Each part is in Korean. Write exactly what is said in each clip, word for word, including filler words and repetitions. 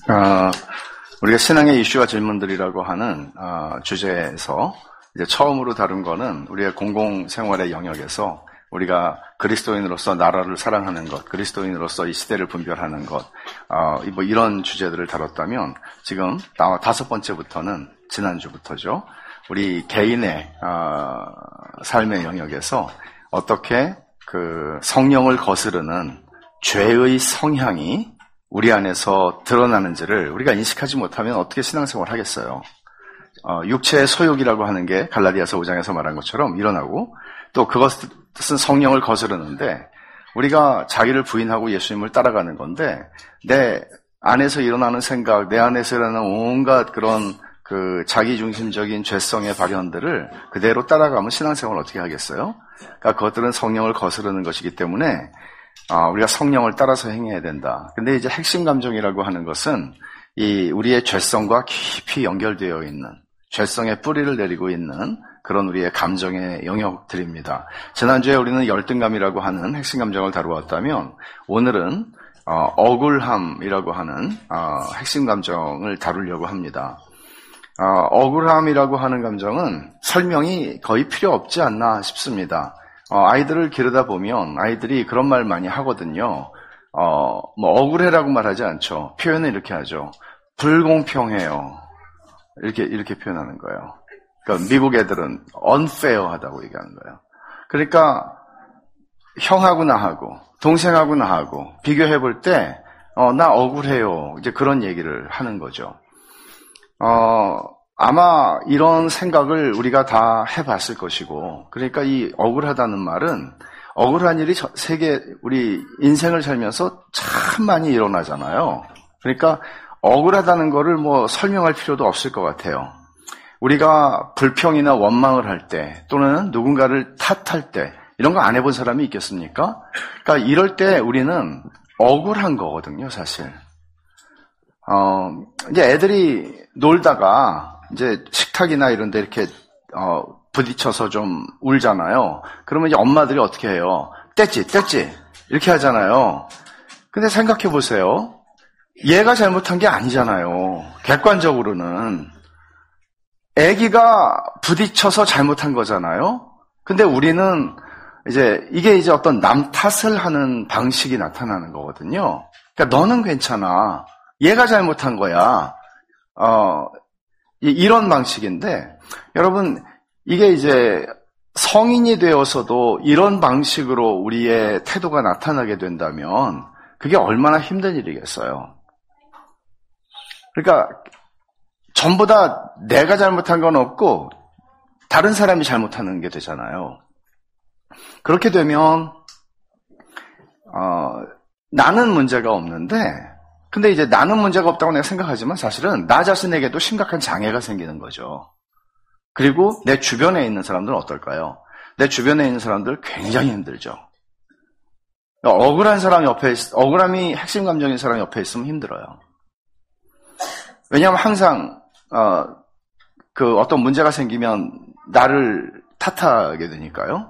어, 우리가 신앙의 이슈와 질문들이라고 하는 어, 주제에서 이제 처음으로 다룬 거는 우리의 공공생활의 영역에서 우리가 그리스도인으로서 나라를 사랑하는 것, 그리스도인으로서 이 시대를 분별하는 것, 어, 뭐 이런 주제들을 다뤘다면 지금 다섯 번째부터는 지난주부터죠. 우리 개인의 어, 삶의 영역에서 어떻게 그 성령을 거스르는 죄의 성향이 우리 안에서 드러나는지를 우리가 인식하지 못하면 어떻게 신앙생활을 하겠어요. 어, 육체의 소욕이라고 하는 게 갈라디아서 오 장에서 말한 것처럼 일어나고 또 그것은 성령을 거스르는데 우리가 자기를 부인하고 예수님을 따라가는 건데 내 안에서 일어나는 생각, 내 안에서 일어나는 온갖 그런 그 자기중심적인 죄성의 발현들을 그대로 따라가면 신앙생활을 어떻게 하겠어요? 그러니까 그것들은 성령을 거스르는 것이기 때문에 아, 우리가 성령을 따라서 행해야 된다. 근데 이제 핵심 감정이라고 하는 것은 이 우리의 죄성과 깊이 연결되어 있는 죄성의 뿌리를 내리고 있는 그런 우리의 감정의 영역들입니다. 지난주에 우리는 열등감이라고 하는 핵심 감정을 다루었다면 오늘은 어, 억울함이라고 하는 어, 핵심 감정을 다루려고 합니다. 어, 억울함이라고 하는 감정은 설명이 거의 필요 없지 않나 싶습니다. 어, 아이들을 기르다 보면 아이들이 그런 말 많이 하거든요. 어, 뭐 억울해라고 말하지 않죠. 표현을 이렇게 하죠. 불공평해요. 이렇게 이렇게 표현하는 거예요. 그러니까 미국 애들은 unfair하다고 얘기하는 거예요. 그러니까 형하고 나하고 동생하고 나하고 비교해 볼 때 어, 나 억울해요. 이제 그런 얘기를 하는 거죠. 어, 아마 이런 생각을 우리가 다 해봤을 것이고, 그러니까 이 억울하다는 말은 억울한 일이 세계 우리 인생을 살면서 참 많이 일어나잖아요. 그러니까 억울하다는 거를 뭐 설명할 필요도 없을 것 같아요. 우리가 불평이나 원망을 할 때 또는 누군가를 탓할 때 이런 거 안 해본 사람이 있겠습니까? 그러니까 이럴 때 우리는 억울한 거거든요, 사실. 어, 이제 애들이 놀다가 이제 식탁이나 이런 데 이렇게 어, 부딪혀서 좀 울잖아요. 그러면 이제 엄마들이 어떻게 해요? 뗐지, 뗐지. 이렇게 하잖아요. 근데 생각해 보세요. 얘가 잘못한 게 아니잖아요. 객관적으로는. 애기가 부딪혀서 잘못한 거잖아요. 근데 우리는 이제 이게 이제 어떤 남 탓을 하는 방식이 나타나는 거거든요. 그러니까 너는 괜찮아. 얘가 잘못한 거야. 어, 이런 방식인데, 여러분, 이게 이제 성인이 되어서도 이런 방식으로 우리의 태도가 나타나게 된다면, 그게 얼마나 힘든 일이겠어요. 그러니까, 전부 다 내가 잘못한 건 없고, 다른 사람이 잘못하는 게 되잖아요. 그렇게 되면, 어, 나는 문제가 없는데, 근데 이제 나는 문제가 없다고 내가 생각하지만 사실은 나 자신에게도 심각한 장애가 생기는 거죠. 그리고 내 주변에 있는 사람들은 어떨까요? 내 주변에 있는 사람들 굉장히 힘들죠. 억울한 사람 옆에, 있, 억울함이 핵심 감정인 사람 옆에 있으면 힘들어요. 왜냐하면 항상, 어, 그 어떤 문제가 생기면 나를 탓하게 되니까요.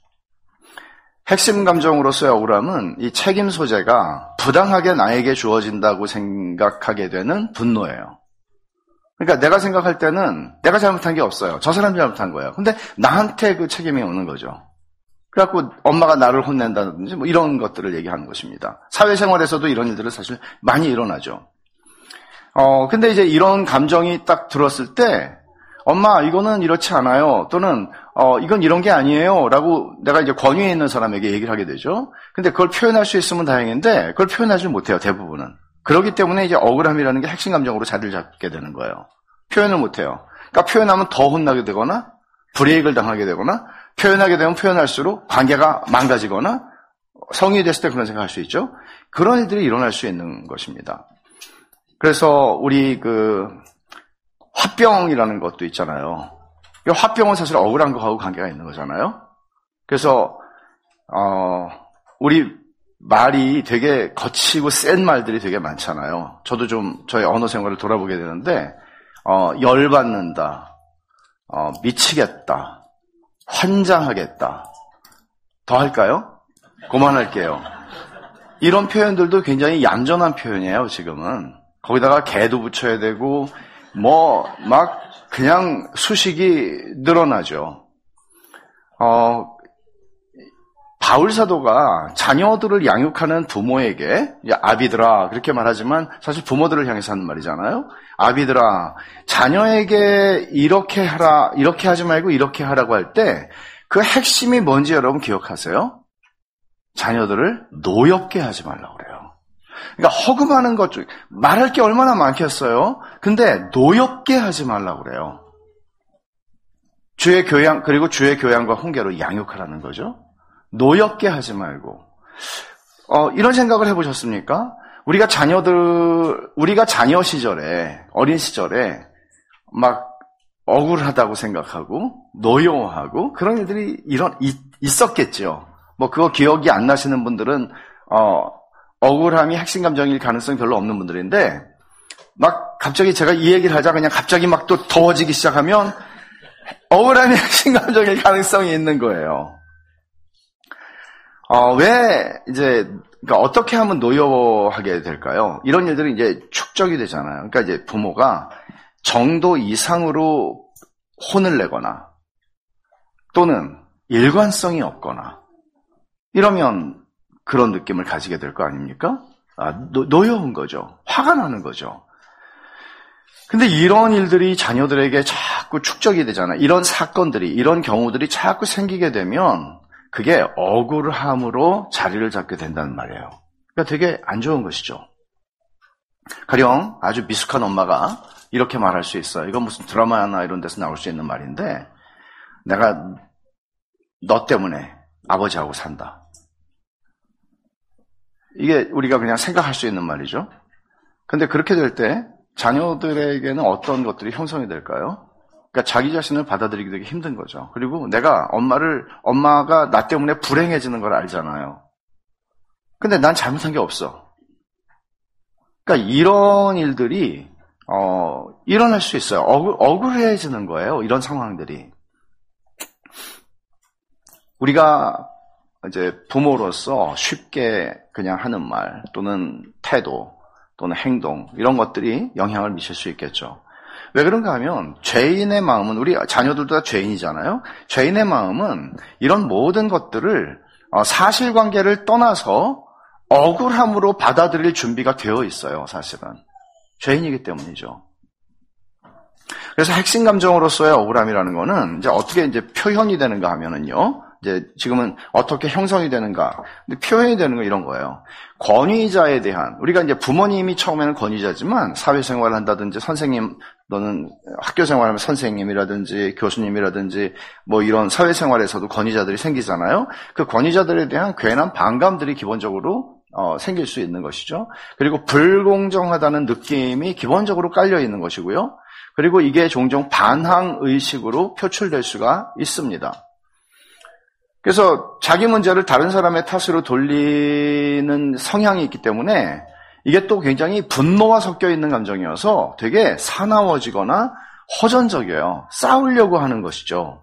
핵심 감정으로서의 억울함은 이 책임 소재가 부당하게 나에게 주어진다고 생각하게 되는 분노예요. 그러니까 내가 생각할 때는 내가 잘못한 게 없어요. 저 사람이 잘못한 거예요. 근데 나한테 그 책임이 오는 거죠. 그래갖고 엄마가 나를 혼낸다든지 뭐 이런 것들을 얘기하는 것입니다. 사회생활에서도 이런 일들은 사실 많이 일어나죠. 어, 근데 이제 이런 감정이 딱 들었을 때 엄마 이거는 이렇지 않아요. 또는 어 이건 이런 게 아니에요. 라고 내가 이제 권위에 있는 사람에게 얘기를 하게 되죠. 근데 그걸 표현할 수 있으면 다행인데 그걸 표현하지 못해요. 대부분은. 그렇기 때문에 이제 억울함이라는 게 핵심 감정으로 자리를 잡게 되는 거예요. 표현을 못해요. 그러니까 표현하면 더 혼나게 되거나 불이익을 당하게 되거나 표현하게 되면 표현할수록 관계가 망가지거나 성인이 됐을 때 그런 생각할 수 있죠. 그런 일들이 일어날 수 있는 것입니다. 그래서 우리 그 화병이라는 것도 있잖아요. 화병은 사실 억울한 거하고 관계가 있는 거잖아요. 그래서 어, 우리 말이 되게 거치고 센 말들이 되게 많잖아요. 저도 좀 저의 언어 생활을 돌아보게 되는데 어, 열받는다, 어, 미치겠다, 환장하겠다. 더 할까요? 그만할게요. 이런 표현들도 굉장히 얌전한 표현이에요, 지금은. 거기다가 개도 붙여야 되고 뭐 막 그냥 수식이 늘어나죠. 어, 바울 사도가 자녀들을 양육하는 부모에게 아비들아 그렇게 말하지만 사실 부모들을 향해서 하는 말이잖아요. 아비들아 자녀에게 이렇게 하라 이렇게 하지 말고 이렇게 하라고 할 때 그 핵심이 뭔지 여러분 기억하세요? 자녀들을 노엽게 하지 말라고 그래요. 그러니까 허금하는 것 중 말할 게 얼마나 많겠어요. 근데 노엽게 하지 말라고 그래요. 주의 교양 그리고 주의 교양과 훈계로 양육하라는 거죠. 노엽게 하지 말고. 어, 이런 생각을 해보셨습니까? 우리가 자녀들, 우리가 자녀 시절에, 어린 시절에 막 억울하다고 생각하고, 노여워하고, 그런 일들이 이런, 있, 있었겠죠. 뭐, 그거 기억이 안 나시는 분들은, 어, 억울함이 핵심 감정일 가능성이 별로 없는 분들인데, 막 갑자기 제가 이 얘기를 하자 그냥 갑자기 막 또 더워지기 시작하면, 억울함이 핵심 감정일 가능성이 있는 거예요. 어, 왜, 이제, 그러니까 어떻게 하면 노여워하게 될까요? 이런 일들이 이제 축적이 되잖아요. 그러니까 이제 부모가 정도 이상으로 혼을 내거나, 또는 일관성이 없거나, 이러면 그런 느낌을 가지게 될 거 아닙니까? 아, 노, 노여운 거죠. 화가 나는 거죠. 근데 이런 일들이 자녀들에게 자꾸 축적이 되잖아요. 이런 사건들이, 이런 경우들이 자꾸 생기게 되면, 그게 억울함으로 자리를 잡게 된다는 말이에요. 그러니까 되게 안 좋은 것이죠. 가령 아주 미숙한 엄마가 이렇게 말할 수 있어요. 이건 무슨 드라마나 이런 데서 나올 수 있는 말인데 내가 너 때문에 아버지하고 산다. 이게 우리가 그냥 생각할 수 있는 말이죠. 근데 그렇게 될 때 자녀들에게는 어떤 것들이 형성이 될까요? 그러니까 자기 자신을 받아들이기 되게 힘든 거죠. 그리고 내가 엄마를, 엄마가 나 때문에 불행해지는 걸 알잖아요. 근데 난 잘못한 게 없어. 그러니까 이런 일들이, 어, 일어날 수 있어요. 억울, 억울해지는 거예요. 이런 상황들이. 우리가 이제 부모로서 쉽게 그냥 하는 말, 또는 태도, 또는 행동, 이런 것들이 영향을 미칠 수 있겠죠. 왜 그런가 하면 죄인의 마음은 우리 자녀들도 다 죄인이잖아요. 죄인의 마음은 이런 모든 것들을 사실관계를 떠나서 억울함으로 받아들일 준비가 되어 있어요. 사실은 죄인이기 때문이죠. 그래서 핵심 감정으로서의 억울함이라는 거는 이제 어떻게 이제 표현이 되는가 하면은요. 이제 지금은 어떻게 형성이 되는가. 근데 표현이 되는 건 이런 거예요. 권위자에 대한, 우리가 이제 부모님이 처음에는 권위자지만 사회생활을 한다든지 선생님, 너는 학교생활하면 선생님이라든지 교수님이라든지 뭐 이런 사회생활에서도 권위자들이 생기잖아요. 그 권위자들에 대한 괜한 반감들이 기본적으로 어, 생길 수 있는 것이죠. 그리고 불공정하다는 느낌이 기본적으로 깔려 있는 것이고요. 그리고 이게 종종 반항의식으로 표출될 수가 있습니다. 그래서 자기 문제를 다른 사람의 탓으로 돌리는 성향이 있기 때문에 이게 또 굉장히 분노와 섞여 있는 감정이어서 되게 사나워지거나 허전적이에요. 싸우려고 하는 것이죠.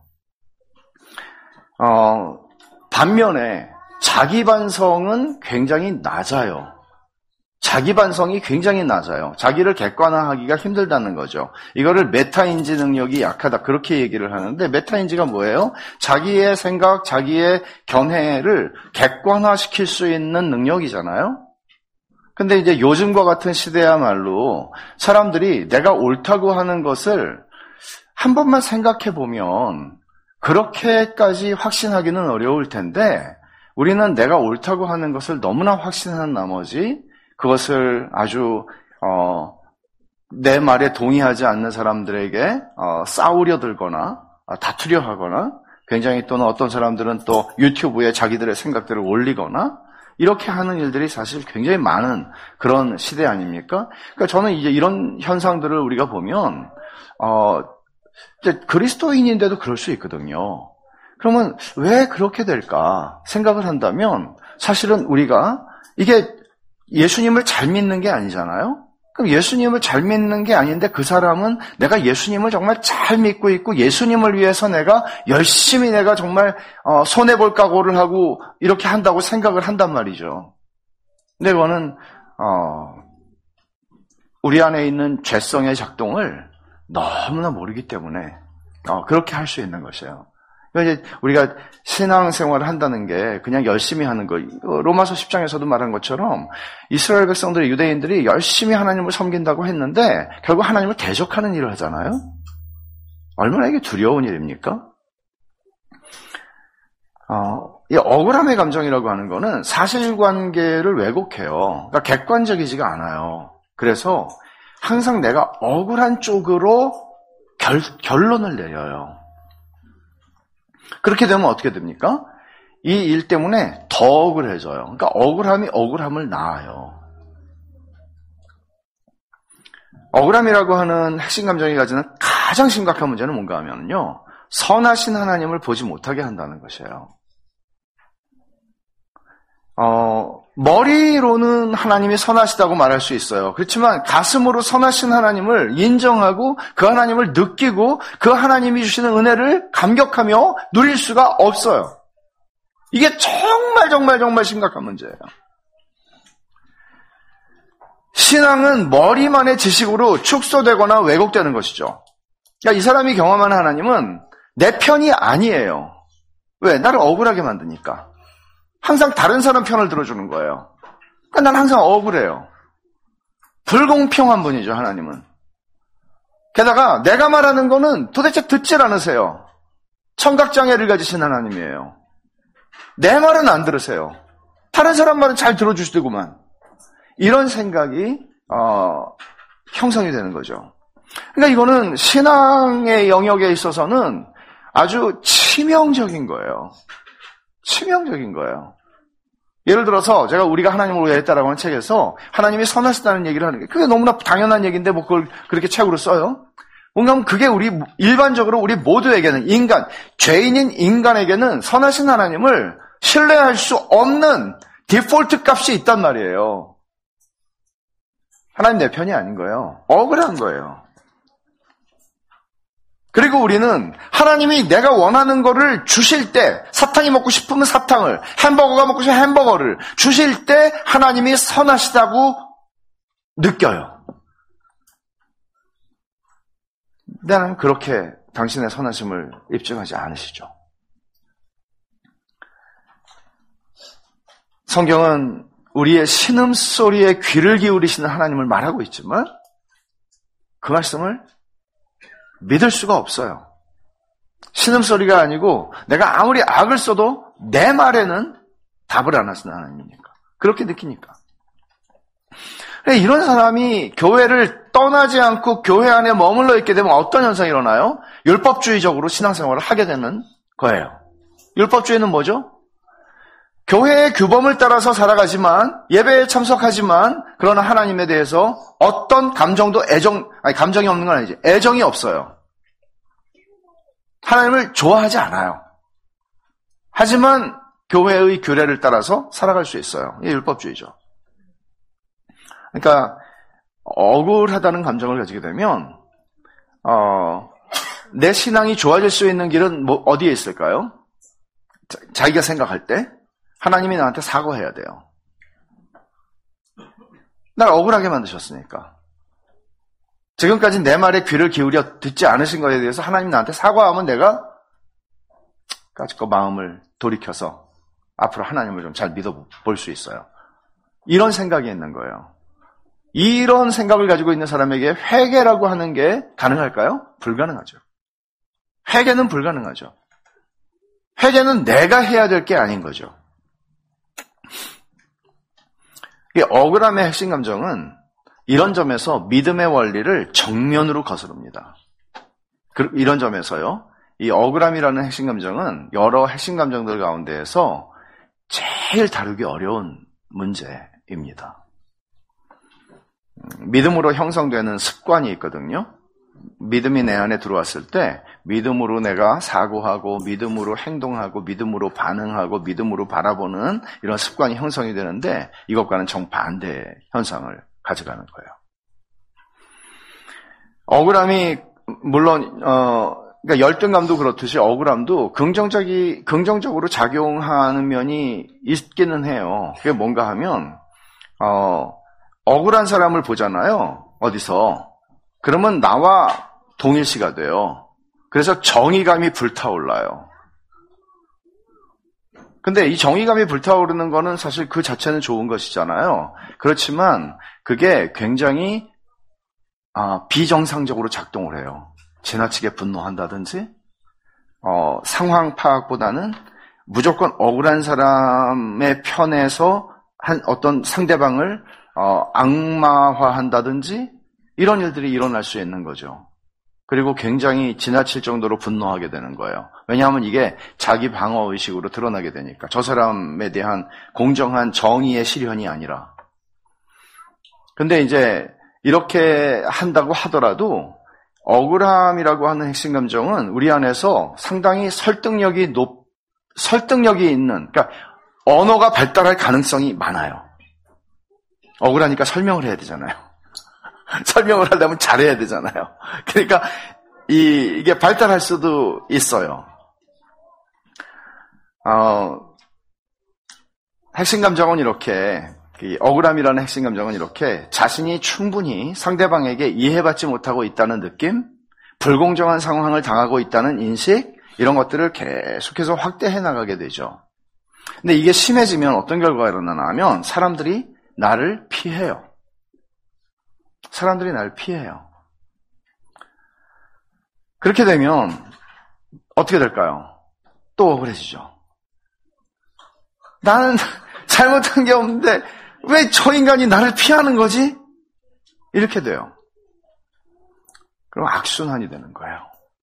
어, 반면에 자기 반성은 굉장히 낮아요. 자기 반성이 굉장히 낮아요. 자기를 객관화하기가 힘들다는 거죠. 이거를 메타인지 능력이 약하다 그렇게 얘기를 하는데 메타인지가 뭐예요? 자기의 생각, 자기의 견해를 객관화시킬 수 있는 능력이잖아요. 근데 이제 요즘과 같은 시대야말로 사람들이 내가 옳다고 하는 것을 한 번만 생각해 보면 그렇게까지 확신하기는 어려울 텐데 우리는 내가 옳다고 하는 것을 너무나 확신한 나머지 그것을 아주 어, 내 말에 동의하지 않는 사람들에게 어, 싸우려 들거나 어, 다투려 하거나 굉장히 또는 어떤 사람들은 또 유튜브에 자기들의 생각들을 올리거나 이렇게 하는 일들이 사실 굉장히 많은 그런 시대 아닙니까? 그러니까 저는 이제 이런 현상들을 우리가 보면 어, 이제 그리스도인인데도 그럴 수 있거든요. 그러면 왜 그렇게 될까 생각을 한다면 사실은 우리가 이게 예수님을 잘 믿는 게 아니잖아요. 그럼 예수님을 잘 믿는 게 아닌데 그 사람은 내가 예수님을 정말 잘 믿고 있고 예수님을 위해서 내가 열심히 내가 정말 어, 손해볼 각오를 하고 이렇게 한다고 생각을 한단 말이죠. 근데 그거는 어, 우리 안에 있는 죄성의 작동을 너무나 모르기 때문에 어, 그렇게 할 수 있는 것이에요. 그러니까 이제 우리가 신앙생활을 한다는 게 그냥 열심히 하는 거. 로마서 십 장에서도 말한 것처럼 이스라엘 백성들이, 유대인들이 열심히 하나님을 섬긴다고 했는데 결국 하나님을 대적하는 일을 하잖아요. 얼마나 이게 두려운 일입니까? 어, 이 억울함의 감정이라고 하는 거는 사실관계를 왜곡해요. 그러니까 객관적이지가 않아요. 그래서 항상 내가 억울한 쪽으로 결, 결론을 내려요. 그렇게 되면 어떻게 됩니까? 이 일 때문에 더 억울해져요. 그러니까 억울함이 억울함을 낳아요. 억울함이라고 하는 핵심 감정이 가지는 가장 심각한 문제는 뭔가 하면요, 선하신 하나님을 보지 못하게 한다는 것이에요. 어, 머리로는 하나님이 선하시다고 말할 수 있어요. 그렇지만 가슴으로 선하신 하나님을 인정하고 그 하나님을 느끼고 그 하나님이 주시는 은혜를 감격하며 누릴 수가 없어요. 이게 정말 정말 정말 심각한 문제예요. 신앙은 머리만의 지식으로 축소되거나 왜곡되는 것이죠. 그러니까 이 사람이 경험하는 하나님은 내 편이 아니에요. 왜? 나를 억울하게 만드니까. 항상 다른 사람 편을 들어주는 거예요. 그러니까 난 항상 억울해요. 불공평한 분이죠, 하나님은. 게다가 내가 말하는 거는 도대체 듣질 않으세요. 청각장애를 가지신 하나님이에요. 내 말은 안 들으세요. 다른 사람 말은 잘 들어주시더구만. 이런 생각이 어, 형성이 되는 거죠. 그러니까 이거는 신앙의 영역에 있어서는 아주 치명적인 거예요. 치명적인 거예요. 예를 들어서 제가 우리가 하나님을 왜 했다라고 하는 책에서 하나님이 선하시다는 얘기를 하는 게 그게 너무나 당연한 얘기인데 뭐 그걸 그렇게 책으로 써요? 뭔가 하면 그게 우리 일반적으로 우리 모두에게는, 인간, 죄인인 인간에게는 선하신 하나님을 신뢰할 수 없는 디폴트 값이 있단 말이에요. 하나님 내 편이 아닌 거예요. 억울한 거예요. 그리고 우리는 하나님이 내가 원하는 거를 주실 때, 사탕이 먹고 싶으면 사탕을, 햄버거가 먹고 싶으면 햄버거를 주실 때 하나님이 선하시다고 느껴요. 나는 그렇게 당신의 선하심을 입증하지 않으시죠. 성경은 우리의 신음소리에 귀를 기울이시는 하나님을 말하고 있지만 그 말씀을 믿을 수가 없어요. 신음소리가 아니고 내가 아무리 악을 써도 내 말에는 답을 안 하시는 하나님이니까. 그렇게 느끼니까. 이런 사람이 교회를 떠나지 않고 교회 안에 머물러 있게 되면 어떤 현상이 일어나요? 율법주의적으로 신앙생활을 하게 되는 거예요. 율법주의는 뭐죠? 교회의 규범을 따라서 살아가지만, 예배에 참석하지만, 그러나 하나님에 대해서 어떤 감정도 애정, 아니 감정이 없는 건 아니지. 애정이 없어요. 하나님을 좋아하지 않아요. 하지만 교회의 규례를 따라서 살아갈 수 있어요. 이게 율법주의죠. 그러니까 억울하다는 감정을 가지게 되면 어, 내 신앙이 좋아질 수 있는 길은 뭐 어디에 있을까요? 자, 자기가 생각할 때 하나님이 나한테 사과해야 돼요. 날 억울하게 만드셨으니까. 지금까지 내 말에 귀를 기울여 듣지 않으신 것에 대해서 하나님 나한테 사과하면 내가 까짓거 마음을 돌이켜서 앞으로 하나님을 좀 잘 믿어볼 수 있어요. 이런 생각이 있는 거예요. 이런 생각을 가지고 있는 사람에게 회개라고 하는 게 가능할까요? 불가능하죠. 회개는 불가능하죠. 회개는 내가 해야 될 게 아닌 거죠. 이 억울함의 핵심 감정은 이런 점에서 믿음의 원리를 정면으로 거스릅니다. 이런 점에서요, 이 억울함이라는 핵심 감정은 여러 핵심 감정들 가운데에서 제일 다루기 어려운 문제입니다. 믿음으로 형성되는 습관이 있거든요. 믿음이 내 안에 들어왔을 때 믿음으로 내가 사고하고 믿음으로 행동하고 믿음으로 반응하고 믿음으로 바라보는 이런 습관이 형성이 되는데 이것과는 정반대의 현상을 가져가는 거예요. 억울함이 물론 어 그러니까 열등감도 그렇듯이 억울함도 긍정적이 긍정적으로 작용하는 면이 있기는 해요. 그게 뭔가 하면 어 억울한 사람을 보잖아요. 어디서. 그러면 나와 동일시가 돼요. 그래서 정의감이 불타올라요. 근데 이 정의감이 불타오르는 거는 사실 그 자체는 좋은 것이잖아요. 그렇지만 그게 굉장히 아, 비정상적으로 작동을 해요. 지나치게 분노한다든지 어, 상황 파악보다는 무조건 억울한 사람의 편에서 한 어떤 상대방을 어, 악마화한다든지 이런 일들이 일어날 수 있는 거죠. 그리고 굉장히 지나칠 정도로 분노하게 되는 거예요. 왜냐하면 이게 자기 방어의식으로 드러나게 되니까. 저 사람에 대한 공정한 정의의 실현이 아니라. 근데 이제 이렇게 한다고 하더라도 억울함이라고 하는 핵심 감정은 우리 안에서 상당히 설득력이 높, 설득력이 있는, 그러니까 언어가 발달할 가능성이 많아요. 억울하니까 설명을 해야 되잖아요. 설명을 하려면 잘해야 되잖아요. 그러니까 이, 이게 발달할 수도 있어요. 어, 핵심 감정은 이렇게, 이 억울함이라는 핵심 감정은 이렇게 자신이 충분히 상대방에게 이해받지 못하고 있다는 느낌, 불공정한 상황을 당하고 있다는 인식, 이런 것들을 계속해서 확대해 나가게 되죠. 근데 이게 심해지면 어떤 결과가 일어나나 하면 사람들이 나를 피해요. 사람들이 나를 피해요. 그렇게 되면 어떻게 될까요? 또 억울해지죠. 나는 잘못한 게 없는데 왜 저 인간이 나를 피하는 거지? 이렇게 돼요. 그럼 악순환이 되는 거예요.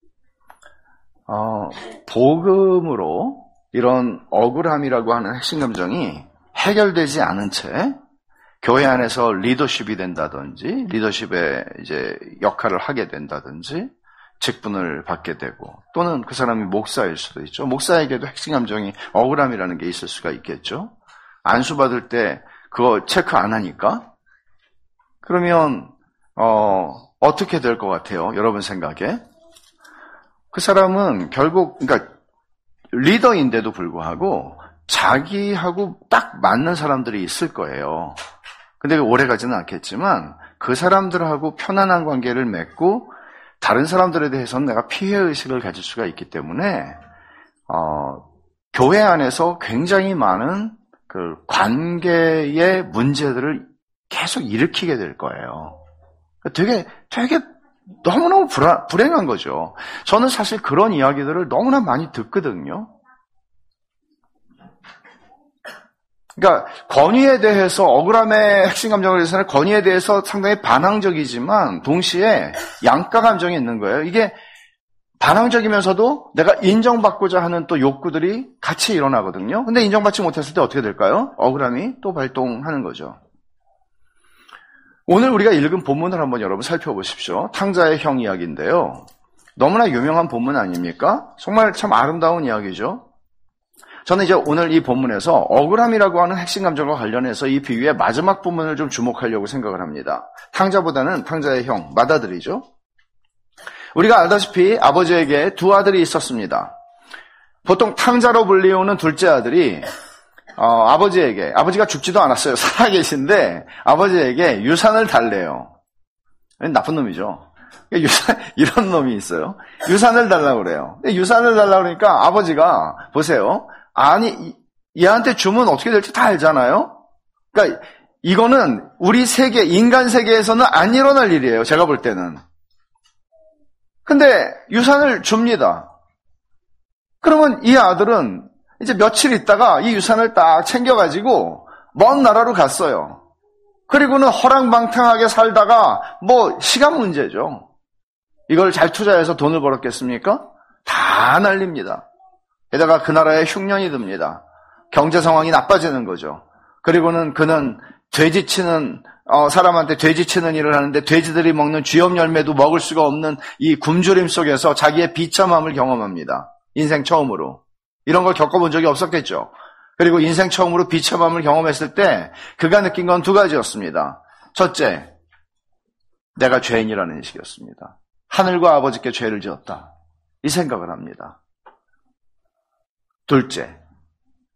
어, 복음으로 이런 억울함이라고 하는 핵심 감정이 해결되지 않은 채 교회 안에서 리더십이 된다든지, 리더십의 이제 역할을 하게 된다든지, 직분을 받게 되고, 또는 그 사람이 목사일 수도 있죠. 목사에게도 핵심 감정이 억울함이라는 게 있을 수가 있겠죠. 안수 받을 때 그거 체크 안 하니까? 그러면, 어, 어떻게 될 것 같아요? 여러분 생각에? 그 사람은 결국, 그러니까, 리더인데도 불구하고, 자기하고 딱 맞는 사람들이 있을 거예요. 근데 오래 가지는 않겠지만 그 사람들하고 편안한 관계를 맺고 다른 사람들에 대해서는 내가 피해의식을 가질 수가 있기 때문에 어, 교회 안에서 굉장히 많은 그 관계의 문제들을 계속 일으키게 될 거예요. 되게 되게 너무너무 불안, 불행한 거죠. 저는 사실 그런 이야기들을 너무나 많이 듣거든요. 그러니까 권위에 대해서 억울함의 핵심 감정에 대해서는 권위에 대해서 상당히 반항적이지만 동시에 양가 감정이 있는 거예요. 이게 반항적이면서도 내가 인정받고자 하는 또 욕구들이 같이 일어나거든요. 근데 인정받지 못했을 때 어떻게 될까요? 억울함이 또 발동하는 거죠. 오늘 우리가 읽은 본문을 한번 여러분 살펴보십시오. 탕자의 형 이야기인데요. 너무나 유명한 본문 아닙니까? 정말 참 아름다운 이야기죠. 저는 이제 오늘 이 본문에서 억울함이라고 하는 핵심 감정과 관련해서 이 비유의 마지막 부분을 좀 주목하려고 생각을 합니다. 탕자보다는 탕자의 형, 맏아들이죠. 우리가 알다시피 아버지에게 두 아들이 있었습니다. 보통 탕자로 불리우는 둘째 아들이 어, 아버지에게, 아버지가 죽지도 않았어요. 살아계신데 아버지에게 유산을 달래요. 나쁜 놈이죠. 유산, 이런 놈이 있어요. 유산을 달라고 그래요. 근데 유산을 달라고 그러니까 아버지가 보세요. 아니, 얘한테 주면 어떻게 될지 다 알잖아요? 그러니까 이거는 우리 세계, 인간 세계에서는 안 일어날 일이에요. 제가 볼 때는. 근데 유산을 줍니다. 그러면 이 아들은 이제 며칠 있다가 이 유산을 딱 챙겨가지고 먼 나라로 갔어요. 그리고는 허랑방탕하게 살다가 뭐 시간 문제죠. 이걸 잘 투자해서 돈을 벌었겠습니까? 다 날립니다. 게다가 그 나라에 흉년이 듭니다. 경제 상황이 나빠지는 거죠. 그리고는 그는 돼지치는 어, 사람한테 돼지치는 일을 하는데 돼지들이 먹는 쥐염 열매도 먹을 수가 없는 이 굶주림 속에서 자기의 비참함을 경험합니다. 인생 처음으로. 이런 걸 겪어본 적이 없었겠죠. 그리고 인생 처음으로 비참함을 경험했을 때 그가 느낀 건 두 가지였습니다. 첫째, 내가 죄인이라는 인식이었습니다. 하늘과 아버지께 죄를 지었다. 이 생각을 합니다. 둘째,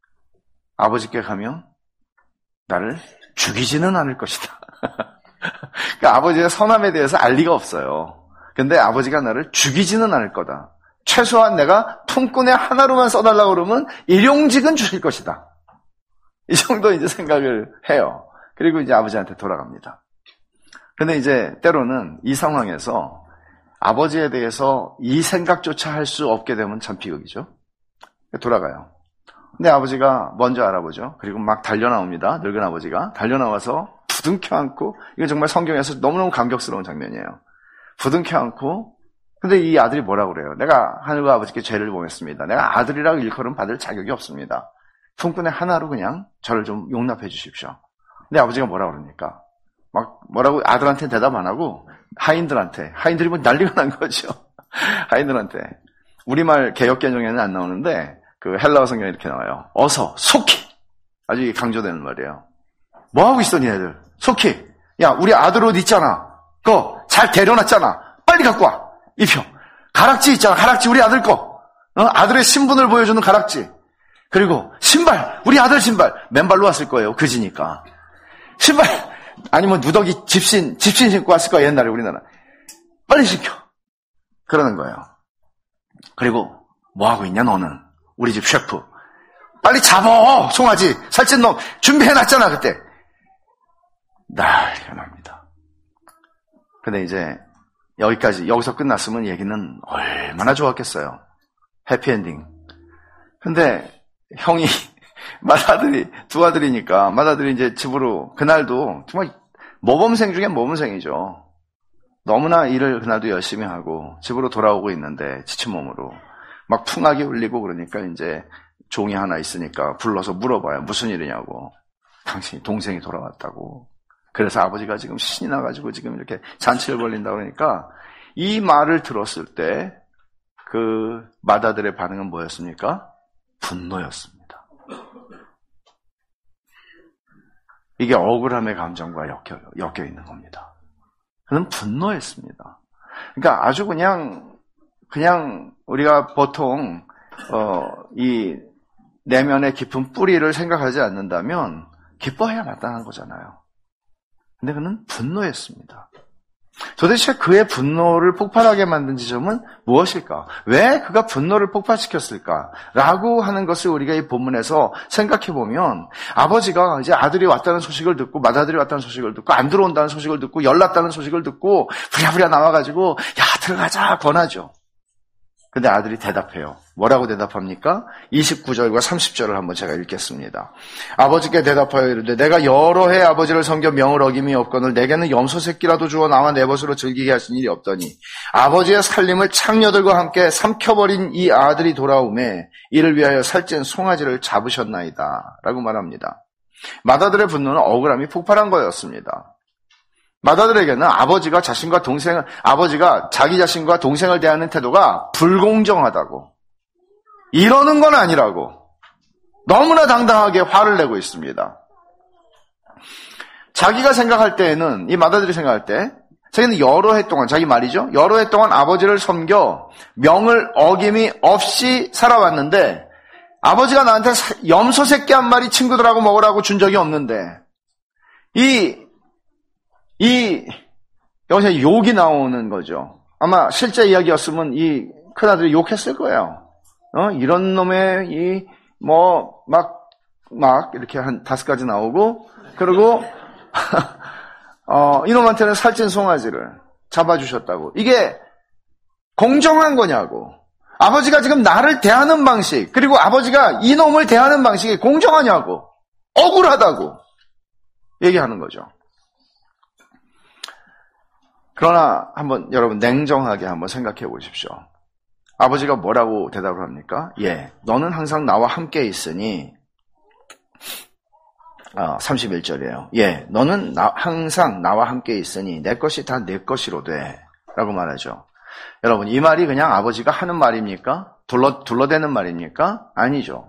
아버지께 가면 나를 죽이지는 않을 것이다. 그러니까 아버지의 선함에 대해서 알 리가 없어요. 근데 아버지가 나를 죽이지는 않을 거다. 최소한 내가 품꾼의 하나로만 써달라고 그러면 일용직은 주실 것이다. 이 정도 이제 생각을 해요. 그리고 이제 아버지한테 돌아갑니다. 근데 이제 때로는 이 상황에서 아버지에 대해서 이 생각조차 할 수 없게 되면 참 비극이죠. 돌아가요. 근데 아버지가 먼저 알아보죠. 그리고 막 달려나옵니다. 늙은 아버지가 달려나와서 부둥켜 안고, 이거 정말 성경에서 너무너무 감격스러운 장면이에요. 부둥켜 안고, 근데 이 아들이 뭐라고 그래요? 내가 하늘과 아버지께 죄를 범했습니다. 내가 아들이라고 일컬음 받을 자격이 없습니다. 품꾼의 하나로 그냥 저를 좀 용납해 주십시오. 근데 아버지가 뭐라고 그러니까? 막 뭐라고 아들한테 대답 안 하고 하인들한테, 하인들이 뭐 난리가 난 거죠. 하인들한테. 우리말 개역개정에는 안 나오는데 그 헬라어 성경에 이렇게 나와요. 어서, 속히! 아주 강조되는 말이에요. 뭐하고 있어 니네들? 속히! 야, 우리 아들 옷 있잖아. 그거 잘 데려놨잖아. 빨리 갖고 와. 입혀. 가락지 있잖아. 가락지 우리 아들 거. 어? 아들의 신분을 보여주는 가락지. 그리고 신발. 우리 아들 신발. 맨발로 왔을 거예요. 그지니까. 신발. 아니면 누더기 집신, 집신 신고 왔을 거야. 옛날에 우리나라. 빨리 시켜. 그러는 거예요. 그리고 뭐하고 있냐 너는. 우리 집 셰프. 빨리 잡어. 송아지. 살찐 놈. 준비해놨잖아 그때. 난리가 납니다. 근데 이제 여기까지, 여기서 끝났으면 얘기는 얼마나 좋았겠어요. 해피엔딩. 근데 형이 맏아들이, 두 아들이니까 맏아들이 이제 집으로, 그날도 정말 모범생 중에 모범생이죠. 너무나 일을 그날도 열심히 하고 집으로 돌아오고 있는데 지친 몸으로 막 풍악이 울리고 그러니까 이제 종이 하나 있으니까 불러서 물어봐요. 무슨 일이냐고. 당신이 동생이 돌아왔다고. 그래서 아버지가 지금 신이 나가지고 지금 이렇게 잔치를 벌린다 그러니까 이 말을 들었을 때 그 맏아들의 반응은 뭐였습니까? 분노였습니다. 이게 억울함의 감정과 엮여, 엮여 있는 겁니다. 그는 분노했습니다. 그러니까 아주 그냥 그냥 우리가 보통 어, 이 내면의 깊은 뿌리를 생각하지 않는다면 기뻐해야 마땅한 거잖아요. 근데 그는 분노했습니다. 도대체 그의 분노를 폭발하게 만든 지점은 무엇일까? 왜 그가 분노를 폭발시켰을까? 라고 하는 것을 우리가 이 본문에서 생각해보면 아버지가 이제 아들이 왔다는 소식을 듣고 맏아들이 왔다는 소식을 듣고 안 들어온다는 소식을 듣고 열났다는 소식을 듣고 부랴부랴 나와가지고 야 들어가자 권하죠. 근데 아들이 대답해요. 뭐라고 대답합니까? 이십구 절과 삼십 절을 한번 제가 읽겠습니다. 아버지께 대답하여 이르되 내가 여러 해 아버지를 섬겨 명을 어김이 없거늘 내게는 염소 새끼라도 주어 나와 내 벗으로 즐기게 하신 일이 없더니 아버지의 살림을 창녀들과 함께 삼켜버린 이 아들이 돌아오매 이를 위하여 살찐 송아지를 잡으셨나이다 라고 말합니다. 맏아들의 분노는 억울함이 폭발한 거였습니다. 맏아들에게는 아버지가 자신과 동생을, 아버지가 자기 자신과 동생을 대하는 태도가 불공정하다고, 이러는 건 아니라고, 너무나 당당하게 화를 내고 있습니다. 자기가 생각할 때에는, 이 맏아들이 생각할 때, 자기는 여러 해 동안, 자기 말이죠. 여러 해 동안 아버지를 섬겨 명을 어김이 없이 살아왔는데, 아버지가 나한테 염소 새끼 한 마리 친구들하고 먹으라고 준 적이 없는데, 이, 이, 여기서 욕이 나오는 거죠. 아마 실제 이야기였으면 이 큰아들이 욕했을 거예요. 어, 이런 놈의, 이, 뭐, 막, 막, 이렇게 한 다섯 가지 나오고, 그리고, 어, 이놈한테는 살찐 송아지를 잡아주셨다고. 이게 공정한 거냐고. 아버지가 지금 나를 대하는 방식, 그리고 아버지가 이놈을 대하는 방식이 공정하냐고. 억울하다고. 얘기하는 거죠. 그러나 한번 여러분 냉정하게 한번 생각해 보십시오. 아버지가 뭐라고 대답을 합니까? 예, 너는 항상 나와 함께 있으니 아, 삼십일 절이에요. 예, 너는 나, 항상 나와 함께 있으니 내 것이 다 내 것이로 돼 라고 말하죠. 여러분 이 말이 그냥 아버지가 하는 말입니까? 둘러, 둘러대는 말입니까? 아니죠.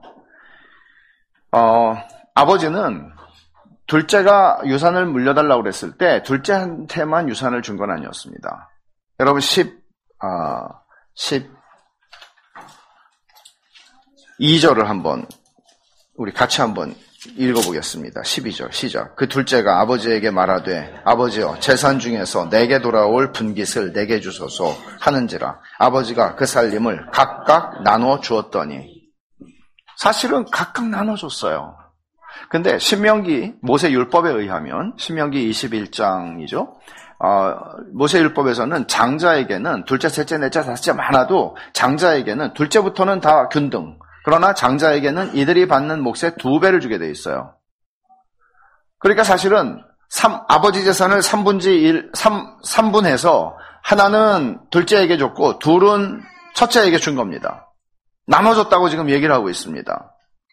어, 아버지는 둘째가 유산을 물려달라고 그랬을 때 둘째한테만 유산을 준 건 아니었습니다. 여러분 십, 아, 십이 절을 한번 우리 같이 한번 읽어보겠습니다. 십이 절 시작. 그 둘째가 아버지에게 말하되 아버지여 재산 중에서 내게 돌아올 분깃을 내게 주소서 하는지라. 아버지가 그 살림을 각각 나눠 주었더니. 사실은 각각 나눠줬어요. 근데 신명기 모세 율법에 의하면 신명기 이십일 장이죠. 어, 모세 율법에서는 장자에게는 둘째, 셋째, 넷째, 다섯째 많아도 장자에게는 둘째부터는 다 균등. 그러나 장자에게는 이들이 받는 몫의 두 배를 주게 돼 있어요. 그러니까 사실은 삼, 아버지 재산을 삼분지 일, 삼, 삼분해서 하나는 둘째에게 줬고 둘은 첫째에게 준 겁니다. 나눠줬다고 지금 얘기를 하고 있습니다.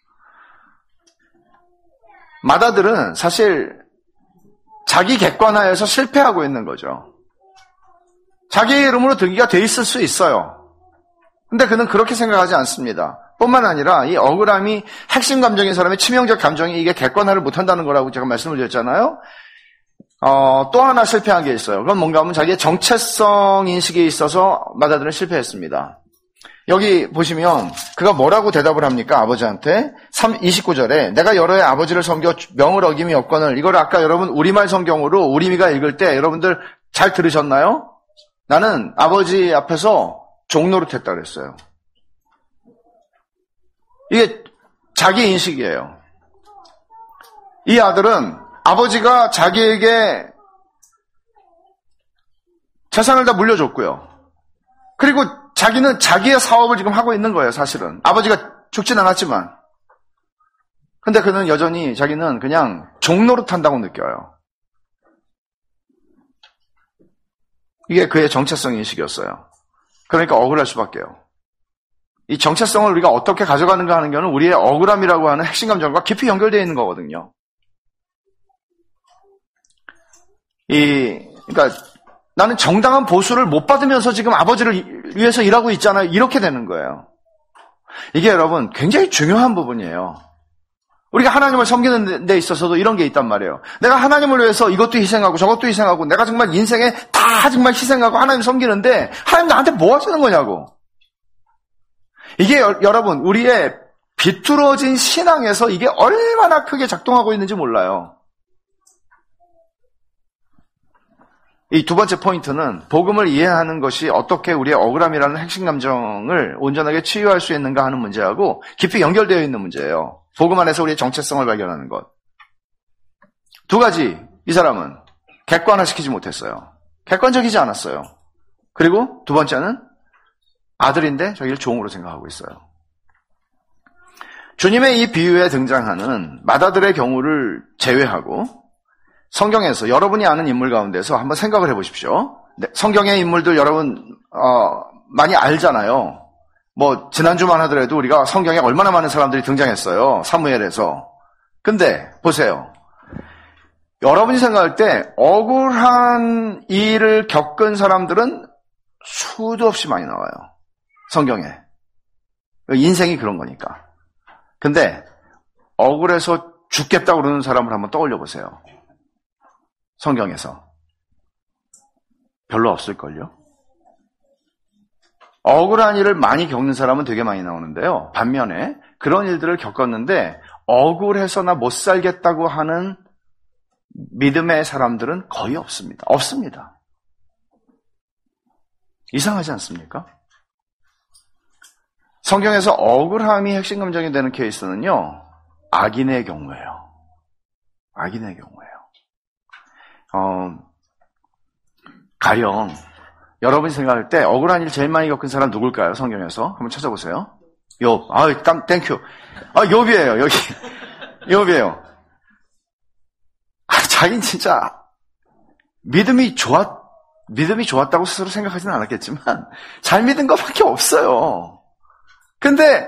맏아들은 사실 자기 객관화에서 실패하고 있는 거죠. 자기의 이름으로 등기가 돼 있을 수 있어요. 근데 그는 그렇게 생각하지 않습니다. 뿐만 아니라 이 억울함이 핵심 감정인 사람의 치명적 감정이 이게 객관화를 못한다는 거라고 제가 말씀을 드렸잖아요. 어, 또 하나 실패한 게 있어요. 그건 뭔가 하면 자기의 정체성 인식에 있어서 맏아들은 실패했습니다. 여기 보시면 그가 뭐라고 대답을 합니까? 아버지한테 이십구 절에 내가 여러 해 아버지를 섬겨 명을 어김이 없거늘. 이걸 아까 여러분 우리말 성경으로 우리미가 읽을 때 여러분들 잘 들으셨나요? 나는 아버지 앞에서 종노릇 했다 그랬어요. 이게 자기 인식이에요. 이 아들은 아버지가 자기에게 재산을 다 물려줬고요. 그리고 자기는 자기의 사업을 지금 하고 있는 거예요, 사실은. 아버지가 죽진 않았지만. 근데 그는 여전히 자기는 그냥 종노릇 한다고 느껴요. 이게 그의 정체성 인식이었어요. 그러니까 억울할 수밖에요. 이 정체성을 우리가 어떻게 가져가는가 하는 것은 우리의 억울함이라고 하는 핵심 감정과 깊이 연결되어 있는 거거든요. 이, 그러니까 나는 정당한 보수를 못 받으면서 지금 아버지를 위해서 일하고 있잖아요. 이렇게 되는 거예요. 이게 여러분 굉장히 중요한 부분이에요. 우리가 하나님을 섬기는 데 있어서도 이런 게 있단 말이에요. 내가 하나님을 위해서 이것도 희생하고 저것도 희생하고 내가 정말 인생에 다 정말 희생하고 하나님 섬기는데 하나님 나한테 뭐 하시는 거냐고. 이게 여, 여러분 우리의 비뚤어진 신앙에서 이게 얼마나 크게 작동하고 있는지 몰라요. 이 두 번째 포인트는 복음을 이해하는 것이 어떻게 우리의 억울함이라는 핵심 감정을 온전하게 치유할 수 있는가 하는 문제하고 깊이 연결되어 있는 문제예요. 복음 안에서 우리의 정체성을 발견하는 것. 두 가지 이 사람은 객관화시키지 못했어요. 객관적이지 않았어요. 그리고 두 번째는 아들인데 자기를 종으로 생각하고 있어요. 주님의 이 비유에 등장하는 맏아들의 경우를 제외하고 성경에서 여러분이 아는 인물 가운데서 한번 생각을 해보십시오. 네, 성경의 인물들 여러분 어, 많이 알잖아요. 뭐 지난주만 하더라도 우리가 성경에 얼마나 많은 사람들이 등장했어요. 사무엘에서. 근데 보세요. 여러분이 생각할 때 억울한 일을 겪은 사람들은 수도 없이 많이 나와요. 성경에. 인생이 그런 거니까. 근데 억울해서 죽겠다고 그러는 사람을 한번 떠올려 보세요. 성경에서. 별로 없을걸요? 억울한 일을 많이 겪는 사람은 되게 많이 나오는데요. 반면에 그런 일들을 겪었는데 억울해서 나 못 살겠다고 하는 믿음의 사람들은 거의 없습니다. 없습니다. 이상하지 않습니까? 성경에서 억울함이 핵심 감정이 되는 케이스는요. 악인의 경우예요. 악인의 경우예요. 어, 가령 여러분이 생각할 때 억울한 일 제일 많이 겪은 사람 누굴까요? 성경에서 한번 찾아보세요. 욥. 아, 깜 땡큐. 아, 욥이에요. 여기 욥이에요. 아, 자기는 진짜 믿음이 좋았 믿음이 좋았다고 스스로 생각하지는 않았겠지만 잘 믿은 것밖에 없어요. 근데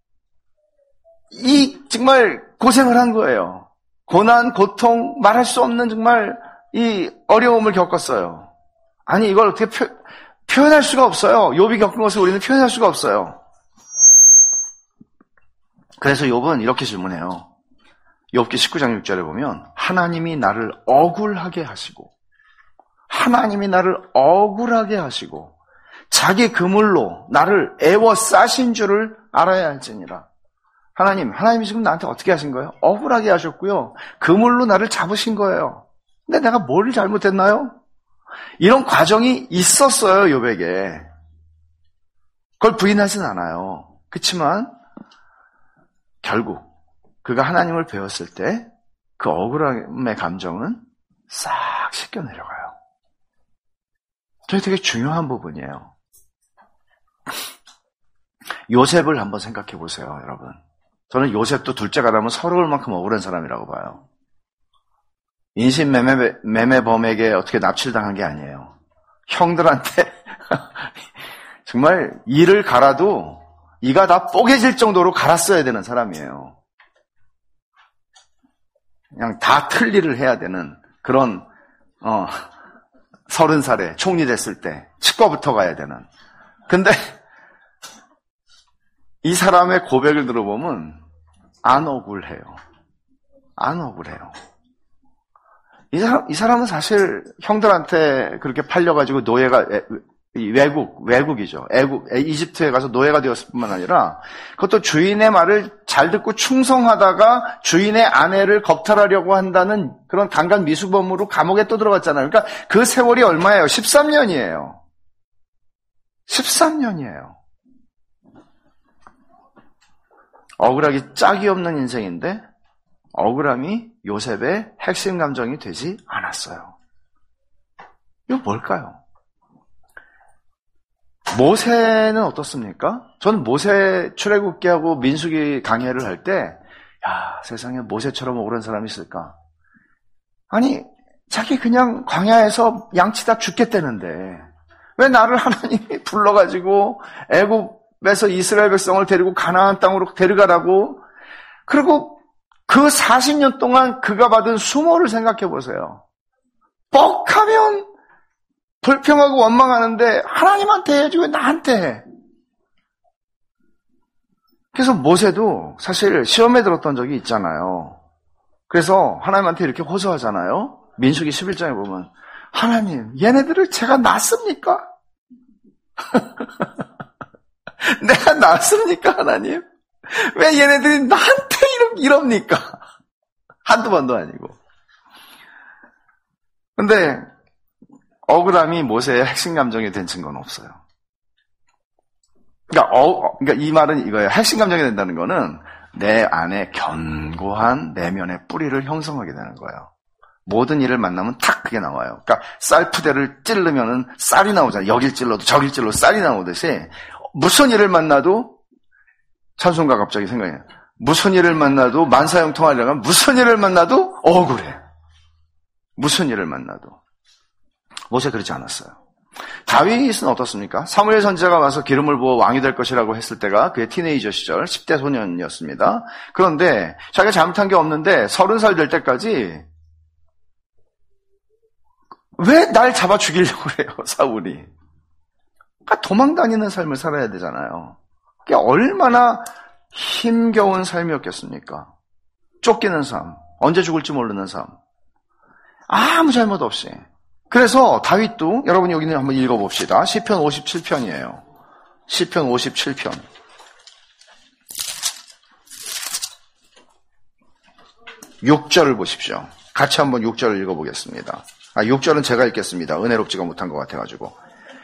이 정말 고생을 한 거예요. 고난, 고통, 말할 수 없는 정말 이 어려움을 겪었어요. 아니 이걸 어떻게 표, 표현할 수가 없어요. 욥이 겪은 것을 우리는 표현할 수가 없어요. 그래서 욥은 이렇게 질문해요. 욥기 십구 장 육 절에 보면 하나님이 나를 억울하게 하시고 하나님이 나를 억울하게 하시고 자기 그물로 나를 애워싸신 줄을 알아야 할지니라. 하나님, 하나님이 지금 나한테 어떻게 하신 거예요? 억울하게 하셨고요. 그물로 나를 잡으신 거예요. 근데 내가 뭘 잘못했나요? 이런 과정이 있었어요, 욥에게. 그걸 부인하진 않아요. 그렇지만 결국 그가 하나님을 배웠을 때 그 억울함의 감정은 싹 씻겨 내려가요. 그게 되게 중요한 부분이에요. 요셉을 한번 생각해 보세요, 여러분. 저는 요셉도 둘째가 나면 서러울 만큼 억울한 사람이라고 봐요. 인신 매매, 매매범에게 어떻게 납치당한 게 아니에요. 형들한테 정말 이를 갈아도 이가 다 뽀개질 정도로 갈았어야 되는 사람이에요. 그냥 다 틀리를 해야 되는 그런 어, 서른 살에 총리 됐을 때 치과부터 가야 되는. 근데 이 사람의 고백을 들어보면 안 억울해요. 안 억울해요. 이 사람, 이 사람은 사실 형들한테 그렇게 팔려가지고 노예가, 외국, 외국이죠. 애국, 이집트에 가서 노예가 되었을 뿐만 아니라 그것도 주인의 말을 잘 듣고 충성하다가 주인의 아내를 겁탈하려고 한다는 그런 강간 미수범으로 감옥에 또 들어갔잖아요. 그러니까 그 세월이 얼마예요? 십삼 년이에요. 십삼 년이에요. 억울하기 짝이 없는 인생인데 억울함이 요셉의 핵심 감정이 되지 않았어요. 이거 뭘까요? 모세는 어떻습니까? 저는 모세 출애굽기하고 민수기 강해를 할 때, 야, 세상에 모세처럼 억울한 사람이 있을까? 아니, 자기 그냥 광야에서 양치다 죽겠다는데, 왜 나를 하나님이 불러가지고 애굽에서 이스라엘 백성을 데리고 가나안 땅으로 데려가라고? 그리고 그 사십 년 동안 그가 받은 수모를 생각해 보세요. 뻑하면 불평하고 원망하는데 하나님한테 해야지 왜 나한테 해? 그래서 모세도 사실 시험에 들었던 적이 있잖아요. 그래서 하나님한테 이렇게 호소하잖아요. 민수기 십일 장에 보면 하나님, 얘네들을 제가 낳습니까? 내가 낳습니까, 하나님? 왜 얘네들이 나한테 이러, 이럽니까? 한두 번도 아니고. 근데 억울함이 모세의 핵심 감정이 된 증거는 없어요. 그러니까, 어, 그러니까 이 말은 이거예요. 핵심 감정이 된다는 거는 내 안에 견고한 내면의 뿌리를 형성하게 되는 거예요. 모든 일을 만나면 탁 그게 나와요. 그러니까 쌀푸대를 찌르면은 쌀이 나오잖아요. 여길 찔러도 저길 찔러도 쌀이 나오듯이 무슨 일을 만나도 찬송가 갑자기 생각이 나요. 무슨 일을 만나도 만사형통하려고 하면 무슨 일을 만나도 억울해. 무슨 일을 만나도. 모세 그렇지 않았어요. 다윗은 어떻습니까? 사무엘 선지자가 와서 기름을 부어 왕이 될 것이라고 했을 때가 그의 티네이저 시절 십 대 소년이었습니다. 그런데 자기가 잘못한 게 없는데 서른 살 될 때까지 왜 날 잡아 죽이려고 그래요, 사울이. 그러니까 도망다니는 삶을 살아야 되잖아요. 그게 얼마나 힘겨운 삶이었겠습니까? 쫓기는 삶, 언제 죽을지 모르는 삶. 아무 잘못 없이. 그래서 다윗도 여러분이 여기는 한번 읽어봅시다. 시편 오십칠 편이에요. 시편 오십칠 편. 육 절을 보십시오. 같이 한번 육 절을 읽어보겠습니다. 아, 육 절은 제가 읽겠습니다. 은혜롭지가 못한 것 같아가지고.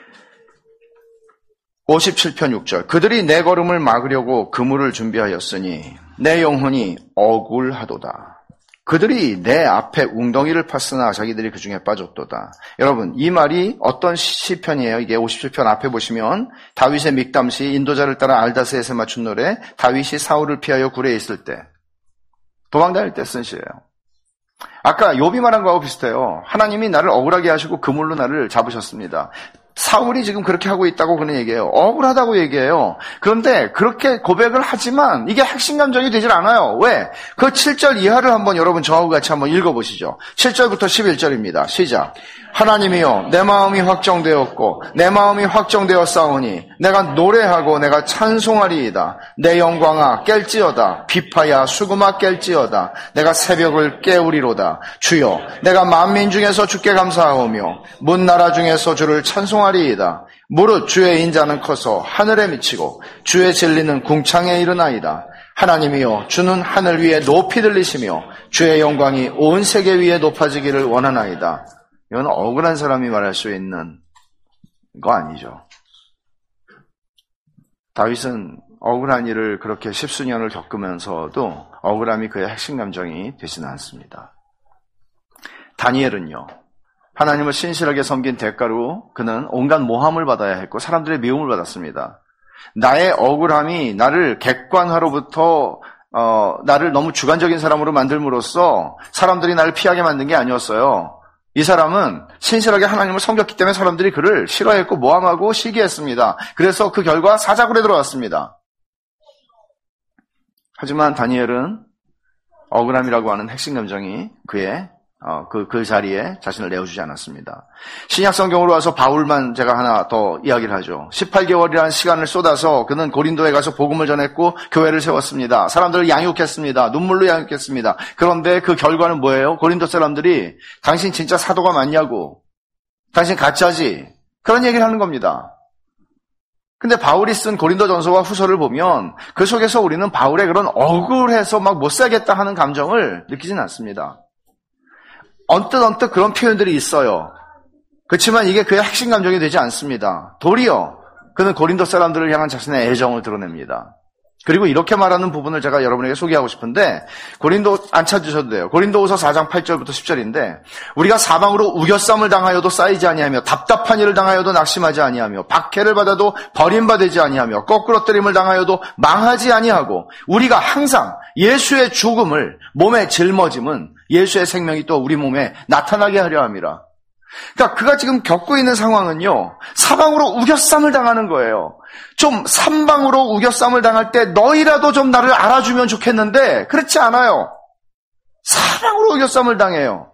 오십칠 편 육 절. 그들이 내 걸음을 막으려고 그물을 준비하였으니 내 영혼이 억울하도다. 그들이 내 앞에 웅덩이를 팠으나 자기들이 그 중에 빠졌도다. 여러분, 이 말이 어떤 시편이에요? 이게 오십칠 편 앞에 보시면 다윗의 믹담시, 인도자를 따라 알다스에서 맞춘 노래, 다윗이 사울을 피하여 굴에 있을 때, 도망다닐 때 쓴 시예요. 아까 욥이 말한 거하고 비슷해요. 하나님이 나를 억울하게 하시고 그물로 나를 잡으셨습니다. 사울이 지금 그렇게 하고 있다고 그는 얘기해요. 억울하다고 얘기해요. 그런데 그렇게 고백을 하지만 이게 핵심 감정이 되질 않아요. 왜? 그 칠 절 이하를 한번 여러분 저하고 같이 한번 읽어보시죠. 칠 절부터 십일 절입니다. 시작. 하나님이여 내 마음이 확정되었고 내 마음이 확정되었사오니 내가 노래하고 내가 찬송하리이다. 내 영광아 깰지어다. 비파야 수금아 깰지어다. 내가 새벽을 깨우리로다. 주여 내가 만민 중에서 주께 감사하오며 문나라 중에서 주를 찬송하리이다. 무릇 주의 인자는 커서 하늘에 미치고 주의 진리는 궁창에 이르나이다. 하나님이여 주는 하늘 위에 높이 들리시며 주의 영광이 온 세계 위에 높아지기를 원하나이다. 이건 억울한 사람이 말할 수 있는 거 아니죠. 다윗은 억울한 일을 그렇게 십수년을 겪으면서도 억울함이 그의 핵심 감정이 되지는 않습니다. 다니엘은요, 하나님을 신실하게 섬긴 대가로 그는 온갖 모함을 받아야 했고 사람들의 미움을 받았습니다. 나의 억울함이 나를 객관화로부터 어, 나를 너무 주관적인 사람으로 만들므로써 사람들이 나를 피하게 만든 게 아니었어요. 이 사람은 신실하게 하나님을 섬겼기 때문에 사람들이 그를 싫어했고 모함하고 시기했습니다. 그래서 그 결과 사자굴에 들어갔습니다. 하지만 다니엘은 억울함이라고 하는 핵심 감정이 그의 어, 그, 그 자리에 자신을 내어주지 않았습니다. 신약 성경으로 와서 바울만 제가 하나 더 이야기를 하죠. 십팔 개월이라는 시간을 쏟아서 그는 고린도에 가서 복음을 전했고 교회를 세웠습니다. 사람들을 양육했습니다. 눈물로 양육했습니다. 그런데 그 결과는 뭐예요? 고린도 사람들이 당신 진짜 사도가 맞냐고, 당신 가짜지, 그런 얘기를 하는 겁니다. 근데 바울이 쓴 고린도전서와 후서를 보면 그 속에서 우리는 바울의 그런 억울해서 막 못 살겠다 하는 감정을 느끼진 않습니다. 언뜻 언뜻 그런 표현들이 있어요. 그렇지만 이게 그의 핵심 감정이 되지 않습니다. 도리어 그는 고린도 사람들을 향한 자신의 애정을 드러냅니다. 그리고 이렇게 말하는 부분을 제가 여러분에게 소개하고 싶은데, 고린도 안 찾으셔도 돼요. 고린도후서 사 장 팔 절부터 십 절인데, 우리가 사방으로 우겨쌈을 당하여도 쌓이지 아니하며 답답한 일을 당하여도 낙심하지 아니하며 박해를 받아도 버림받지 아니하며 거꾸로 때림을 당하여도 망하지 아니하고, 우리가 항상 예수의 죽음을 몸에 짊어짐은 예수의 생명이 또 우리 몸에 나타나게 하려 함이라. 그러니까 그가 지금 겪고 있는 상황은요, 사방으로 우겨쌈을 당하는 거예요. 좀 삼방으로 우겨쌈을 당할 때 너희라도 좀 나를 알아주면 좋겠는데 그렇지 않아요. 사방으로 우겨쌈을 당해요.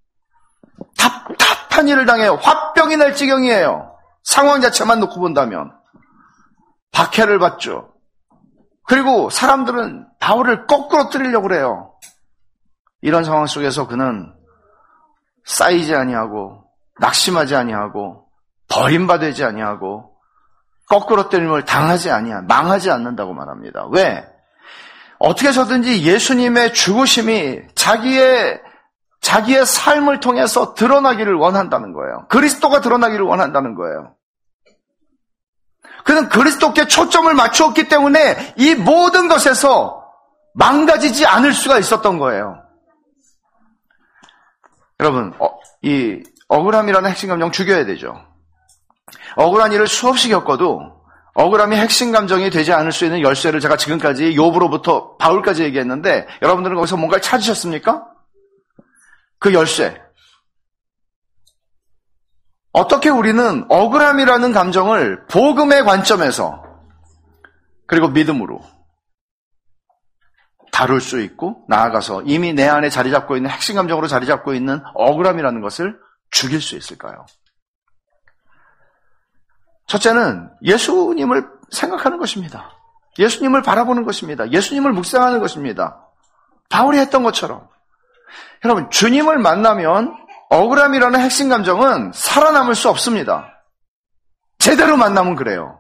답답한 일을 당해요. 화병이 날 지경이에요. 상황 자체만 놓고 본다면. 박해를 받죠. 그리고 사람들은 바울을 거꾸로 때리려고 그래요. 이런 상황 속에서 그는 쌓이지 아니하고 낙심하지 아니하고 버림받지 아니하고 거꾸로 때림을 당하지 아니하, 망하지 않는다고 말합니다. 왜? 어떻게 해서든지 예수님의 죽으심이 자기의 자기의 삶을 통해서 드러나기를 원한다는 거예요. 그리스도가 드러나기를 원한다는 거예요. 그는 그리스도께 초점을 맞추었기 때문에 이 모든 것에서 망가지지 않을 수가 있었던 거예요. 여러분, 어, 이 억울함이라는 핵심 감정 죽여야 되죠. 억울한 일을 수없이 겪어도 억울함이 핵심 감정이 되지 않을 수 있는 열쇠를 제가 지금까지 욥으로부터 바울까지 얘기했는데, 여러분들은 거기서 뭔가를 찾으셨습니까? 그 열쇠. 어떻게 우리는 억울함이라는 감정을 복음의 관점에서 그리고 믿음으로 다룰 수 있고, 나아가서 이미 내 안에 자리 잡고 있는 핵심 감정으로 자리 잡고 있는 억울함이라는 것을 죽일 수 있을까요? 첫째는 예수님을 생각하는 것입니다. 예수님을 바라보는 것입니다. 예수님을 묵상하는 것입니다. 바울이 했던 것처럼. 여러분, 주님을 만나면 억울함이라는 핵심 감정은 살아남을 수 없습니다. 제대로 만나면 그래요.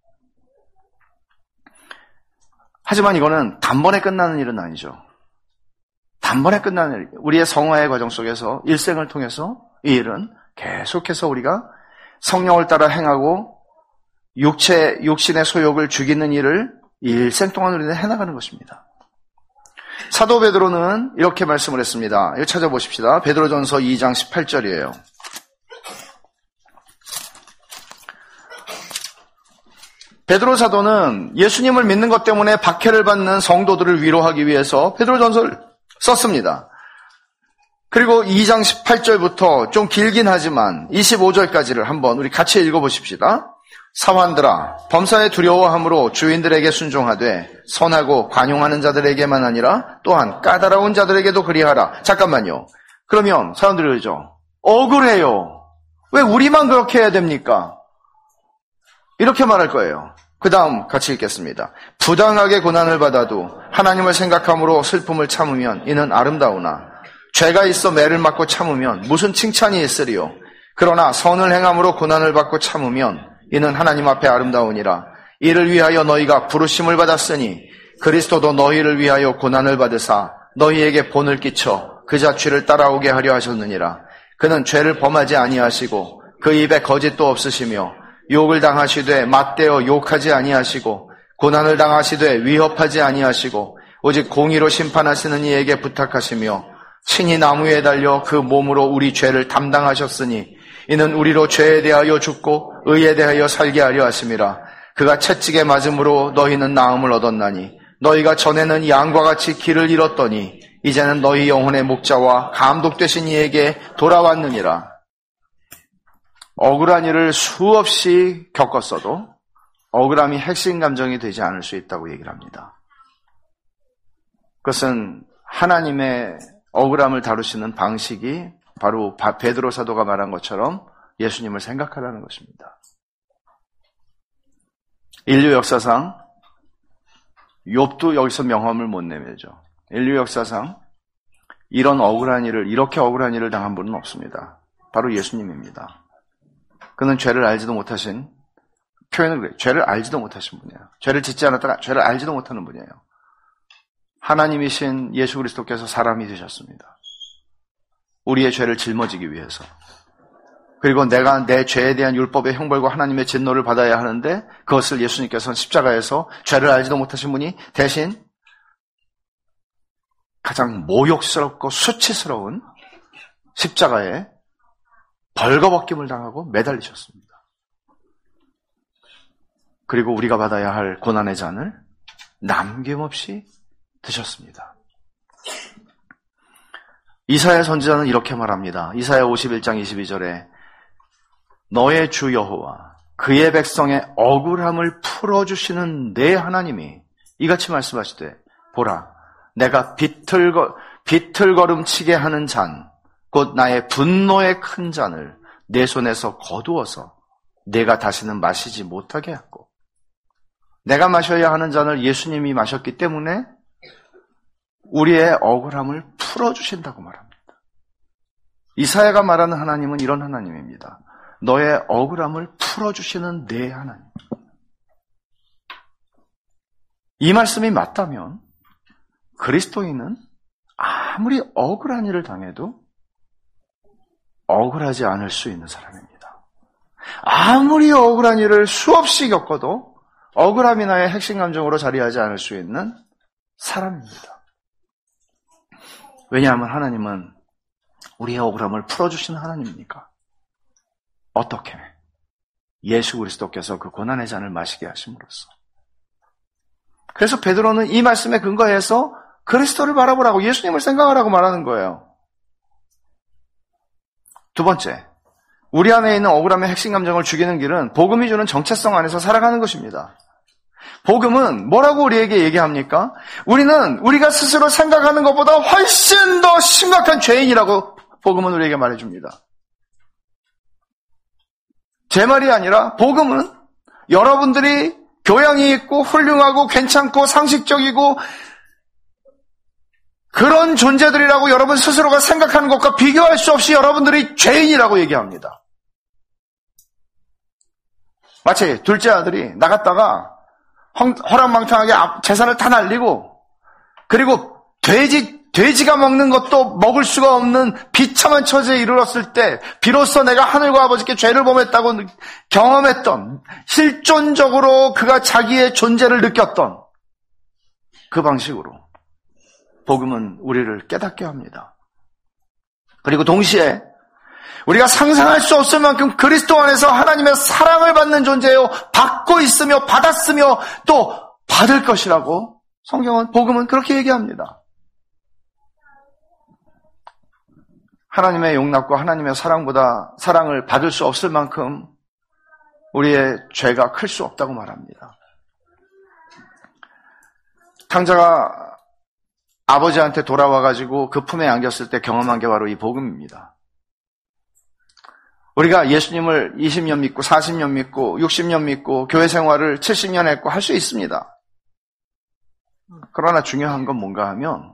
하지만 이거는 단번에 끝나는 일은 아니죠. 단번에 끝나는 일. 우리의 성화의 과정 속에서 일생을 통해서 이 일은 계속해서 우리가 성령을 따라 행하고 육체, 육신의 소욕을 죽이는 일을 일생 동안 우리는 해나가는 것입니다. 사도 베드로는 이렇게 말씀을 했습니다. 이거 찾아보십시다. 베드로전서 이 장 십팔 절이에요. 베드로 사도는 예수님을 믿는 것 때문에 박해를 받는 성도들을 위로하기 위해서 베드로전서를 썼습니다. 그리고 이 장 십팔 절부터 좀 길긴 하지만 이십오 절까지를 한번 우리 같이 읽어보십시다. 사환들아, 범사에 두려워함으로 주인들에게 순종하되 선하고 관용하는 자들에게만 아니라 또한 까다로운 자들에게도 그리하라. 잠깐만요. 그러면 사람들이 그러죠. 억울해요. 왜 우리만 그렇게 해야 됩니까? 이렇게 말할 거예요. 그 다음 같이 읽겠습니다. 부당하게 고난을 받아도 하나님을 생각함으로 슬픔을 참으면 이는 아름다우나 죄가 있어 매를 맞고 참으면 무슨 칭찬이 있으리요. 그러나 선을 행함으로 고난을 받고 참으면 이는 하나님 앞에 아름다우니라. 이를 위하여 너희가 부르심을 받았으니 그리스도도 너희를 위하여 고난을 받으사 너희에게 본을 끼쳐 그자 죄를 따라오게 하려 하셨느니라. 그는 죄를 범하지 아니하시고 그 입에 거짓도 없으시며 욕을 당하시되 맞대어 욕하지 아니하시고 고난을 당하시되 위협하지 아니하시고 오직 공의로 심판하시는 이에게 부탁하시며 친히 나무에 달려 그 몸으로 우리 죄를 담당하셨으니 이는 우리로 죄에 대하여 죽고 의에 대하여 살게 하려 하심이라. 그가 채찍에 맞음으로 너희는 나음을 얻었나니 너희가 전에는 양과 같이 길을 잃었더니 이제는 너희 영혼의 목자와 감독되신 이에게 돌아왔느니라. 억울한 일을 수없이 겪었어도 억울함이 핵심 감정이 되지 않을 수 있다고 얘기를 합니다. 그것은 하나님의 억울함을 다루시는 방식이 바로 베드로 사도가 말한 것처럼 예수님을 생각하라는 것입니다. 인류 역사상 욥도 여기서 명함을 못 내밀죠. 인류 역사상 이런 억울한 일을, 이렇게 억울한 일을 당한 분은 없습니다. 바로 예수님입니다. 그는 죄를 알지도 못하신, 표현을 그래요. 죄를 알지도 못하신 분이에요. 죄를 짓지 않았다가 죄를 알지도 못하는 분이에요. 하나님이신 예수 그리스도께서 사람이 되셨습니다. 우리의 죄를 짊어지기 위해서. 그리고 내가 내 죄에 대한 율법의 형벌과 하나님의 진노를 받아야 하는데 그것을 예수님께서는 십자가에서 죄를 알지도 못하신 분이 대신 가장 모욕스럽고 수치스러운 십자가에 벌거벗김을 당하고 매달리셨습니다. 그리고 우리가 받아야 할 고난의 잔을 남김없이 드셨습니다. 이사야 선지자는 이렇게 말합니다. 이사야 오십일 장 이십이 절에 너의 주 여호와 그의 백성의 억울함을 풀어주시는 내 하나님이 이같이 말씀하시되 보라 내가 비틀거, 비틀거름치게 하는 잔 곧 나의 분노의 큰 잔을 내 손에서 거두어서 내가 다시는 마시지 못하게 하고 내가 마셔야 하는 잔을 예수님이 마셨기 때문에 우리의 억울함을 풀어주신다고 말합니다. 이사야가 말하는 하나님은 이런 하나님입니다. 너의 억울함을 풀어주시는 내 하나님. 이 말씀이 맞다면 그리스도인은 아무리 억울한 일을 당해도 억울하지 않을 수 있는 사람입니다. 아무리 억울한 일을 수없이 겪어도 억울함이 나의 핵심 감정으로 자리하지 않을 수 있는 사람입니다. 왜냐하면 하나님은 우리의 억울함을 풀어주시는 하나님이니까. 어떻게? 예수 그리스도께서 그 고난의 잔을 마시게 하심으로써. 그래서 베드로는 이 말씀에 근거해서 그리스도를 바라보라고, 예수님을 생각하라고 말하는 거예요. 두 번째, 우리 안에 있는 억울함의 핵심 감정을 죽이는 길은 복음이 주는 정체성 안에서 살아가는 것입니다. 복음은 뭐라고 우리에게 얘기합니까? 우리는 우리가 스스로 생각하는 것보다 훨씬 더 심각한 죄인이라고 복음은 우리에게 말해줍니다. 제 말이 아니라 복음은 여러분들이 교양이 있고 훌륭하고 괜찮고 상식적이고 그런 존재들이라고 여러분 스스로가 생각하는 것과 비교할 수 없이 여러분들이 죄인이라고 얘기합니다. 마치 둘째 아들이 나갔다가 허랑방탕하게 재산을 다 날리고 그리고 돼지, 돼지가 먹는 것도 먹을 수가 없는 비참한 처지에 이르렀을 때 비로소 내가 하늘과 아버지께 죄를 범했다고 경험했던, 실존적으로 그가 자기의 존재를 느꼈던 그 방식으로 복음은 우리를 깨닫게 합니다. 그리고 동시에 우리가 상상할 수 없을 만큼 그리스도 안에서 하나님의 사랑을 받는 존재요, 받고 있으며 받았으며 또 받을 것이라고 성경은, 복음은 그렇게 얘기합니다. 하나님의 용납과 하나님의 사랑보다 사랑을 받을 수 없을 만큼 우리의 죄가 클 수 없다고 말합니다. 탕자가 아버지한테 돌아와가지고 그 품에 안겼을 때 경험한 게 바로 이 복음입니다. 우리가 예수님을 이십 년 믿고 사십 년 믿고 육십 년 믿고 교회 생활을 칠십 년 했고 할 수 있습니다. 그러나 중요한 건 뭔가 하면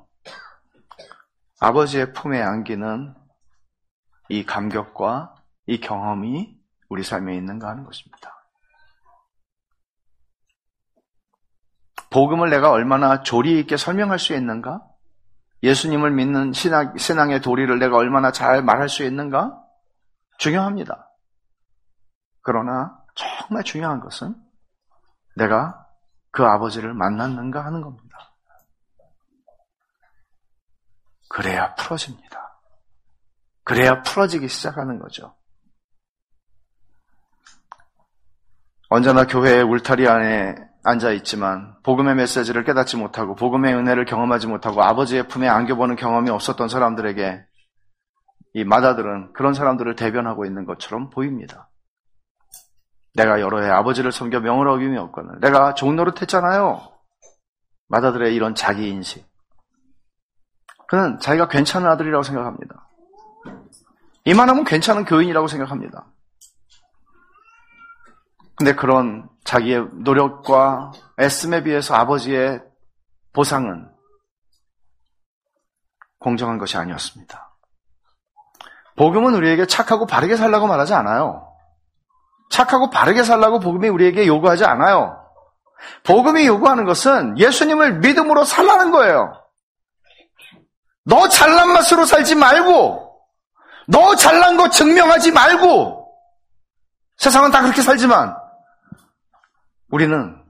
아버지의 품에 안기는 이 감격과 이 경험이 우리 삶에 있는가 하는 것입니다. 복음을 내가 얼마나 조리 있게 설명할 수 있는가? 예수님을 믿는 신앙, 신앙의 도리를 내가 얼마나 잘 말할 수 있는가? 중요합니다. 그러나 정말 중요한 것은 내가 그 아버지를 만났는가 하는 겁니다. 그래야 풀어집니다. 그래야 풀어지기 시작하는 거죠. 언제나 교회의 울타리 안에 앉아있지만 복음의 메시지를 깨닫지 못하고 복음의 은혜를 경험하지 못하고 아버지의 품에 안겨보는 경험이 없었던 사람들에게 이 마다들은 그런 사람들을 대변하고 있는 것처럼 보입니다. 내가 여러 해 아버지를 섬겨 명을 어김이 없거늘 내가 좋은 노릇했잖아요. 마다들의 이런 자기인식. 그는 자기가 괜찮은 아들이라고 생각합니다. 이만하면 괜찮은 교인이라고 생각합니다. 근데 그런 자기의 노력과 애씀에 비해서 아버지의 보상은 공정한 것이 아니었습니다. 복음은 우리에게 착하고 바르게 살라고 말하지 않아요. 착하고 바르게 살라고 복음이 우리에게 요구하지 않아요. 복음이 요구하는 것은 예수님을 믿음으로 살라는 거예요. 너 잘난 맛으로 살지 말고, 너 잘난 거 증명하지 말고, 세상은 다 그렇게 살지만 우리는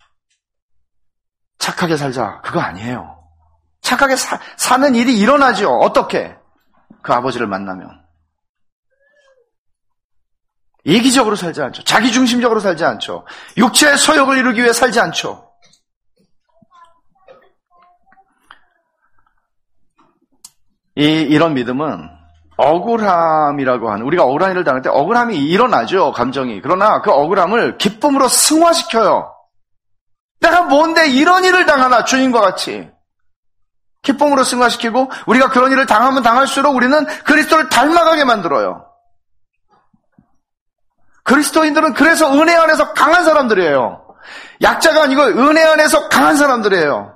착하게 살자, 그거 아니에요. 착하게 사, 사는 일이 일어나죠. 어떻게? 그 아버지를 만나면. 이기적으로 살지 않죠. 자기중심적으로 살지 않죠. 육체의 소욕을 이루기 위해 살지 않죠. 이, 이런 믿음은 억울함이라고 하는, 우리가 억울한 일을 당할 때 억울함이 일어나죠, 감정이. 그러나 그 억울함을 기쁨으로 승화시켜요. 내가 뭔데 이런 일을 당하나, 주님과 같이. 기쁨으로 승화시키고, 우리가 그런 일을 당하면 당할수록 우리는 그리스도를 닮아가게 만들어요. 그리스도인들은 그래서 은혜 안에서 강한 사람들이에요. 약자가 아니고 은혜 안에서 강한 사람들이에요.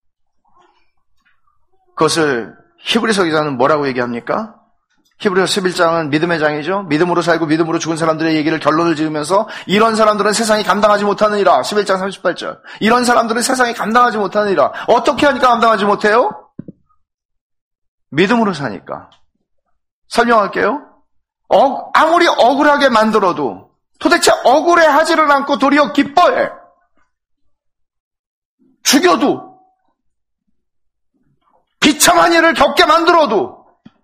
그것을 히브리서 기자는 뭐라고 얘기합니까? 히브리서 십일 장은 믿음의 장이죠. 믿음으로 살고 믿음으로 죽은 사람들의 얘기를 결론을 지으면서 이런 사람들은 세상이 감당하지 못하느니라. 십일 장 삼십팔 절. 이런 사람들은 세상이 감당하지 못하느니라. 어떻게 하니까 감당하지 못해요? 믿음으로 사니까. 설명할게요. 어, 아무리 억울하게 만들어도 도대체 억울해하지를 않고 도리어 기뻐해. 죽여도, 비참한 일을 겪게 만들어도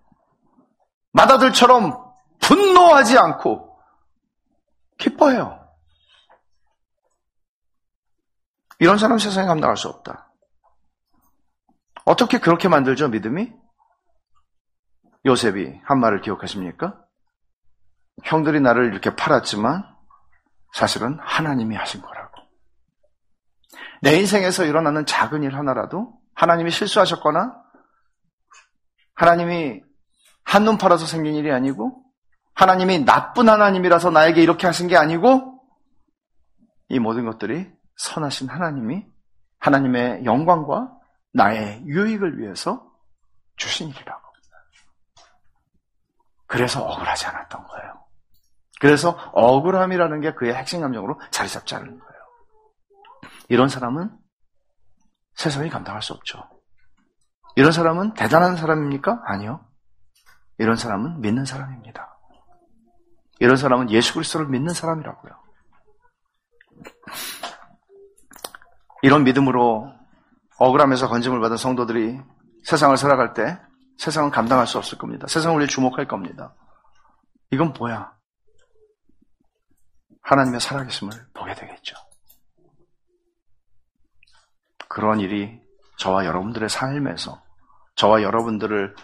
마다들처럼 분노하지 않고 기뻐해요. 이런 사람 세상에 감당할 수 없다. 어떻게 그렇게 만들죠, 믿음이? 요셉이 한 말을 기억하십니까? 형들이 나를 이렇게 팔았지만 사실은 하나님이 하신 거라고. 내 인생에서 일어나는 작은 일 하나라도 하나님이 실수하셨거나 하나님이 한눈 팔아서 생긴 일이 아니고 하나님이 나쁜 하나님이라서 나에게 이렇게 하신 게 아니고 이 모든 것들이 선하신 하나님이 하나님의 영광과 나의 유익을 위해서 주신 일이라고. 그래서 억울하지 않았던 거예요. 그래서 억울함이라는 게 그의 핵심 감정으로 자리 잡지 않는 거예요. 이런 사람은 세상이 감당할 수 없죠. 이런 사람은 대단한 사람입니까? 아니요. 이런 사람은 믿는 사람입니다. 이런 사람은 예수 그리스도를 믿는 사람이라고요. 이런 믿음으로 억울함에서 건짐을 받은 성도들이 세상을 살아갈 때 세상은 감당할 수 없을 겁니다. 세상은 우리를 주목할 겁니다. 이건 뭐야? 하나님의 살아계심을 보게 되겠죠. 그런 일이 저와 여러분들의 삶에서, 저와 여러분들을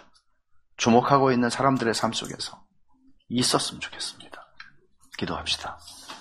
주목하고 있는 사람들의 삶 속에서 있었으면 좋겠습니다. 기도합시다.